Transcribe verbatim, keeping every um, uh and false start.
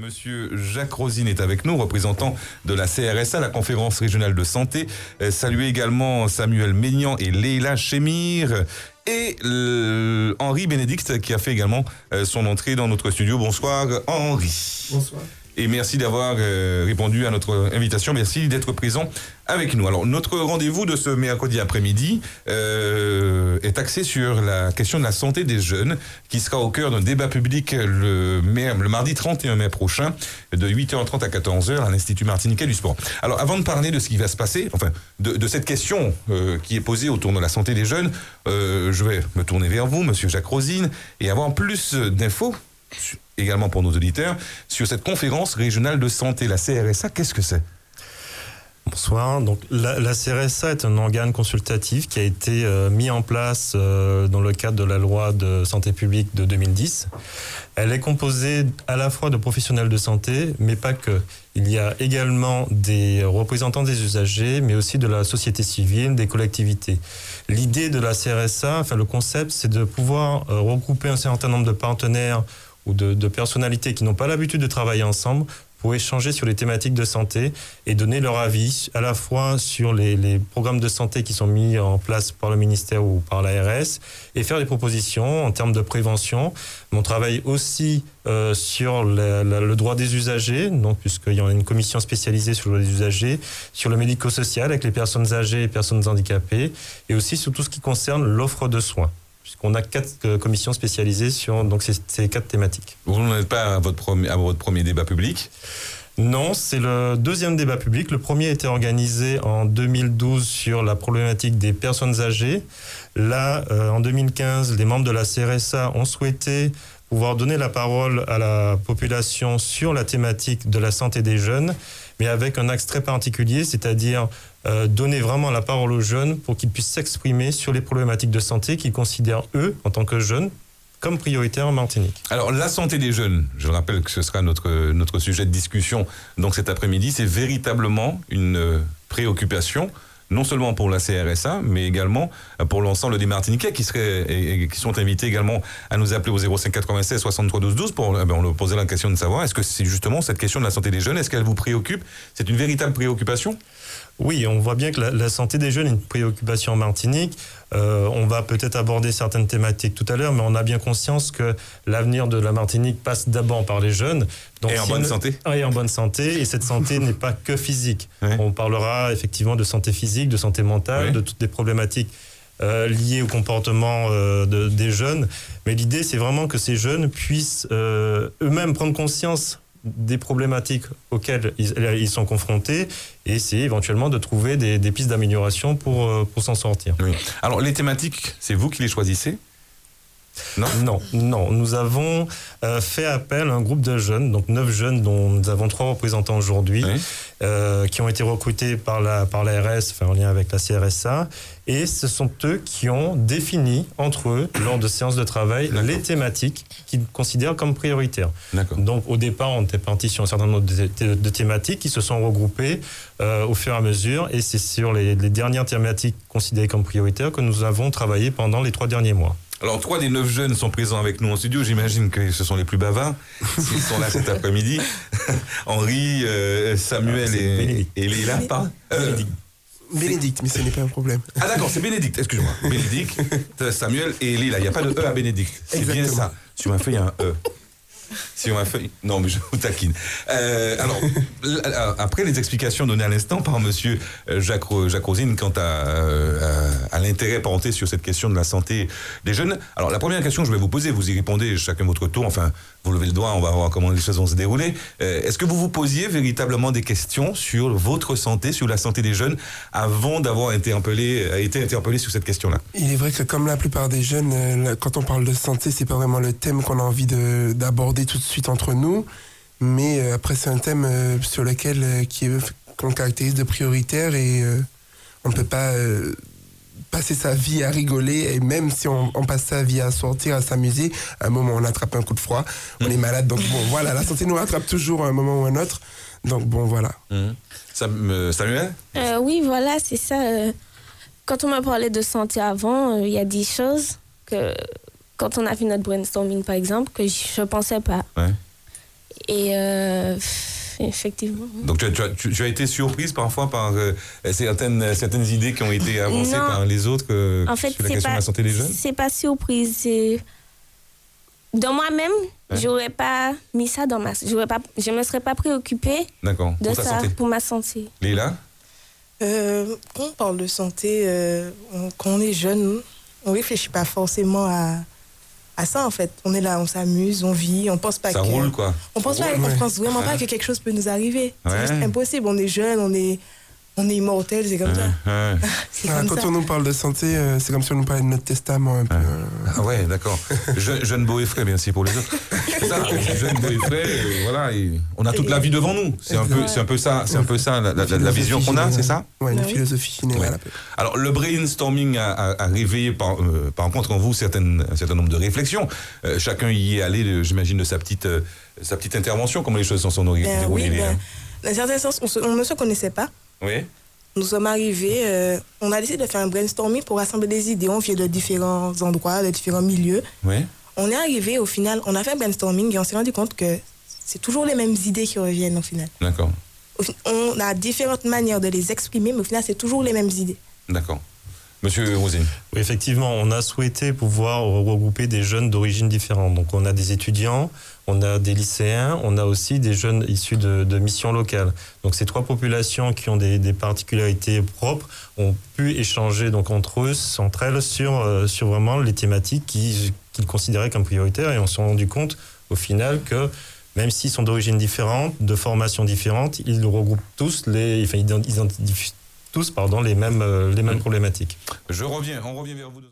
Monsieur Jacques Rosine est avec nous, représentant de la C R S A, la Conférence régionale de santé. Euh, saluez également Samuel Maignan et Leila Chemir. Et euh, Henri Bénédicte qui a fait également euh, son entrée dans notre studio. Bonsoir Henri. Bonsoir. Et merci d'avoir euh, répondu à notre invitation. Merci d'être présent avec nous. Alors, notre rendez-vous de ce mercredi après-midi euh, est axé sur la question de la santé des jeunes, qui sera au cœur d'un débat public le, mai, le mardi trente et un mai prochain, de huit heures trente à quatorze heures, à l'Institut martiniquais du sport. Alors, avant de parler de ce qui va se passer, enfin, de, de cette question euh, qui est posée autour de la santé des jeunes, euh, je vais me tourner vers vous, Monsieur Jacques Rosine, et avoir plus d'infos, également pour nos auditeurs, sur cette conférence régionale de santé, la C R S A. Qu'est-ce que c'est ? Bonsoir. Donc, la, la C R S A est un organe consultatif qui a été euh, mis en place euh, dans le cadre de la loi de santé publique de deux mille dix. Elle est composée à la fois de professionnels de santé, mais pas que. Il y a également des représentants des usagers, mais aussi de la société civile, des collectivités. L'idée de la C R S A, enfin le concept, c'est de pouvoir euh, regrouper un certain nombre de partenaires ou de, de personnalités qui n'ont pas l'habitude de travailler ensemble pour échanger sur les thématiques de santé et donner leur avis à la fois sur les, les programmes de santé qui sont mis en place par le ministère ou par l'A R S et faire des propositions en termes de prévention. On travaille aussi euh, sur le, le, le droit des usagers, donc puisqu'il y a une commission spécialisée sur le droit des usagers, sur le médico-social avec les personnes âgées et les personnes handicapées, et aussi sur tout ce qui concerne l'offre de soins. Puisqu'on a quatre euh, commissions spécialisées sur donc, ces, ces quatre thématiques. Vous n'êtes pas à votre, premier, à votre premier débat public ? Non, c'est le deuxième débat public. Le premier a été organisé en deux mille douze sur la problématique des personnes âgées. Là, euh, en deux mille quinze, les membres de la C R S A ont souhaité pouvoir donner la parole à la population sur la thématique de la santé des jeunes, mais avec un axe très particulier, c'est-à-dire euh, donner vraiment la parole aux jeunes pour qu'ils puissent s'exprimer sur les problématiques de santé qu'ils considèrent, eux, en tant que jeunes, comme prioritaires en Martinique. Alors, la santé des jeunes, je rappelle que ce sera notre, notre sujet de discussion donc cet après-midi, c'est véritablement une préoccupation, non seulement pour la C R S A, mais également pour l'ensemble des Martiniquais qui seraient et, et qui sont invités également à nous appeler au zéro cinq quatre-vingt-seize soixante-trois douze douze pour ben, on leur poser la question de savoir est-ce que c'est justement cette question de la santé des jeunes, est-ce qu'elle vous préoccupe ? C'est une véritable préoccupation ? Oui, on voit bien que la, la santé des jeunes est une préoccupation en Martinique. Euh, on va peut-être aborder certaines thématiques tout à l'heure, mais on a bien conscience que l'avenir de la Martinique passe d'abord par les jeunes. Donc, et en si bonne on... santé. Et en bonne santé, et cette santé n'est pas que physique. Ouais. On parlera effectivement de santé physique, de santé mentale, ouais. de toutes les problématiques euh, liées au comportement euh, de, des jeunes. Mais l'idée, c'est vraiment que ces jeunes puissent euh, eux-mêmes prendre conscience des problématiques auxquelles ils, ils sont confrontés et essayer éventuellement de trouver des, des pistes d'amélioration pour, pour s'en sortir. Oui. Alors, les thématiques, c'est vous qui les choisissez ? Non, non, non. Nous avons euh, fait appel à un groupe de jeunes, donc neuf jeunes dont nous avons trois représentants aujourd'hui, oui. euh, qui ont été recrutés par la, par l'A R S, enfin, en lien avec la C R S A, et ce sont eux qui ont défini entre eux, lors de séances de travail, D'accord. les thématiques qu'ils considèrent comme prioritaires. D'accord. Donc au départ, on était parti sur un certain nombre de, de, de thématiques qui se sont regroupées euh, au fur et à mesure, et c'est sur les, les dernières thématiques considérées comme prioritaires que nous avons travaillé pendant les trois derniers mois. Alors, trois des neuf jeunes sont présents avec nous en studio. J'imagine que ce sont les plus bavards, s'ils sont là cet après-midi. Henri, euh, Samuel ah, et, et Léla, pas euh, Bénédicte, mais ce n'est pas un problème. Ah d'accord, c'est Bénédicte, excuse-moi. Bénédicte, Samuel et Léla. Il n'y a pas de E à Bénédicte. C'est Exactement. Bien ça. Sur ma feuille, il y a un E. Sur ma feuille. Non, mais je vous taquine. Euh, alors, après les explications données à l'instant par monsieur Jacques, Jacques Rosine quant à, à, à l'intérêt porté sur cette question de la santé des jeunes, alors la première question que je vais vous poser, vous y répondez chacun votre tour, enfin, vous levez le doigt, on va voir comment les choses vont se dérouler. Euh, est-ce que vous vous posiez véritablement des questions sur votre santé, sur la santé des jeunes, avant d'avoir été interpellé, été interpellé sur cette question-là ? Il est vrai que comme la plupart des jeunes, quand on parle de santé, c'est pas vraiment le thème qu'on a envie de, d'aborder tout de suite entre nous, mais euh, après c'est un thème euh, sur lequel euh, qui est, qu'on caractérise de prioritaire et euh, on ne peut pas euh, passer sa vie à rigoler, et même si on, on passe sa vie à sortir, à s'amuser, à un moment on attrape un coup de froid, on mmh. est malade, donc bon voilà, la santé nous rattrape toujours à un moment ou à un autre, donc bon voilà. Mmh. Sam, euh, Samuel euh, Oui voilà, c'est ça. Euh, quand on m'a parlé de santé avant, il euh, y a des choses que quand on a fait notre brainstorming, par exemple, que je ne pensais pas. Ouais. Et euh, effectivement. Donc tu as, tu, as, tu as été surprise parfois par euh, certaines, certaines idées qui ont été avancées Non. par les autres euh, En fait, sur la c'est question pas, de la santé des jeunes? c'est pas surprise. C'est... Dans moi-même, Ouais. j'aurais pas mis ça dans ma... J'aurais pas... Je me serais pas préoccupée D'accord. de Pour ta ça santé. pour ma santé. Léla? Euh, quand on parle de santé, euh, on- quand on est jeune, on réfléchit pas forcément à, à ça en fait. On est là, on s'amuse, on vit, on pense pas Ça que... roule quoi. On pense, pas, Ouais. on pense vraiment pas Ouais. que quelque chose peut nous arriver. Ouais. C'est juste impossible. On est jeune, on est, on est immortel, c'est comme ça. Ouais. C'est Ah, comme quand ça. on nous parle de santé, euh, c'est comme si on nous parlait de notre testament un peu. euh. Ah ouais, d'accord. Je, jeune, beau et frais, merci pour les autres. C'est ça, jeune, beau et frais, euh, voilà, et on a toute la vie devant nous. C'est un peu, c'est un peu ça, c'est un peu ça la, la- la- la vision qu'on a, c'est ça? Ouais, une Ah oui. philosophie générale. Ouais. un peu. Alors, le brainstorming a, a- a réveillé par, euh, par contre en vous certaines, un certain nombre de réflexions. Euh, chacun y est allé, euh, j'imagine, de sa petite, euh, sa petite intervention. Comment les choses s'en sont dé- Ben déroulées? oui, Léa? ben, dans un certain sens, on, se- on ne se connaissait pas. Oui. Nous sommes arrivés, euh, on a décidé de faire un brainstorming pour rassembler des idées. On vient de différents endroits, de différents milieux. Oui. On est arrivé, au final, on a fait un brainstorming et on s'est rendu compte que c'est toujours les mêmes idées qui reviennent au final. D'accord. Au fi- On a différentes manières de les exprimer, mais au final, c'est toujours les mêmes idées. D'accord. Monsieur Rosine. Oui, effectivement, on a souhaité pouvoir regrouper des jeunes d'origines différentes. Donc, on a des étudiants, on a des lycéens, on a aussi des jeunes issus de, de missions locales. Donc, ces trois populations qui ont des, des particularités propres ont pu échanger donc entre eux, entre elles, sur, euh, sur vraiment les thématiques qu'ils qu'ils considéraient comme prioritaires. Et on s'est rendu compte, au final, que même s'ils sont d'origines différentes, de formations différentes, ils regroupent tous les, enfin, ils identifient tous, pardon, les mêmes, euh, les mêmes problématiques. Je reviens, on revient vers vous.